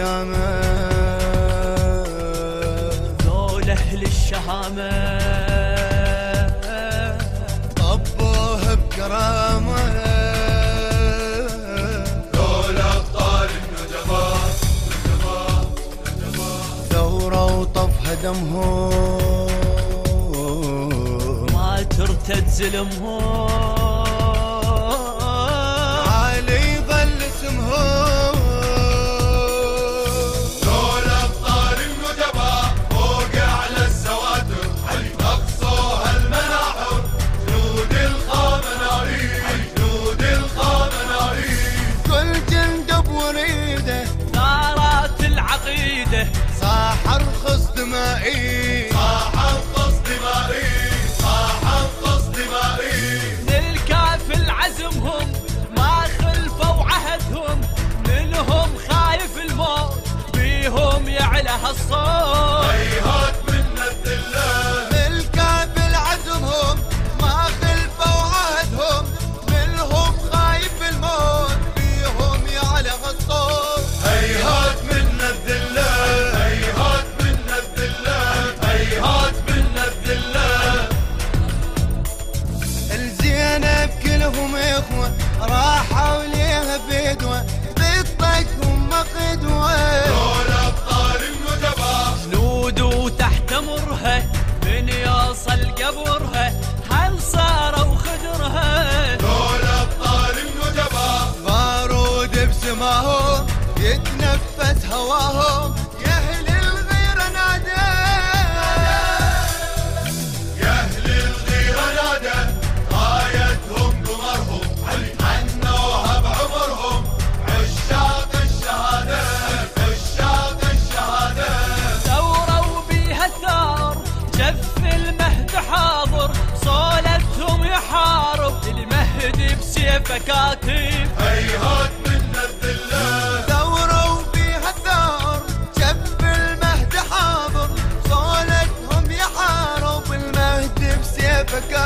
القيامة ذول أهل الشهامة طبوه بكرامة ذول أبطال الندباء ثورة وطفها دمهم ما ترتد ظلمهم عالي ظل اسمهم ذول أبطال الندباء فوق أعلى السواتر أقصوها المناحر جنود الخامنائي جنود الخامنائي كل جند بوريده ثارات العقيدة صاح ارخص دمائي صاح انقص دمائي صاح انقص دمائي للكافل عزمهم ما خلفوا عهدهم منهم خايف الموت بيهم يعلى هالصوت هيهات منا الذلة الكافل عزمهم ما خلفوا عهدهم منهم خايف الموت فيهم يعلى الصوت هيهات منا الذلة هيهات منا الذلة هيهات منا الذلة الزينب كلهم اخوة راحوا ليها فدوة ضدك هم قدوة ذول أبطال الندباء جنود وتحت مرها من يوصل قبرها هل صاروا خدرها ذول أبطال الندباء بارود بسماهم يتنفس هواهم يا اهل الغيرة نادى يا أهل الغيرة نادى غايتهم قمرهم حنوها بعمرهم عشاق الشهادة عشاق الشهادة ثوروا بيها الثار جف المهد حاضر صولتهم يحارب المهد بسيفه كاتب هيهات منا الذلة ثوروا بيها الثار جف المهد حاضر صولتهم يحارب المهد بسيفك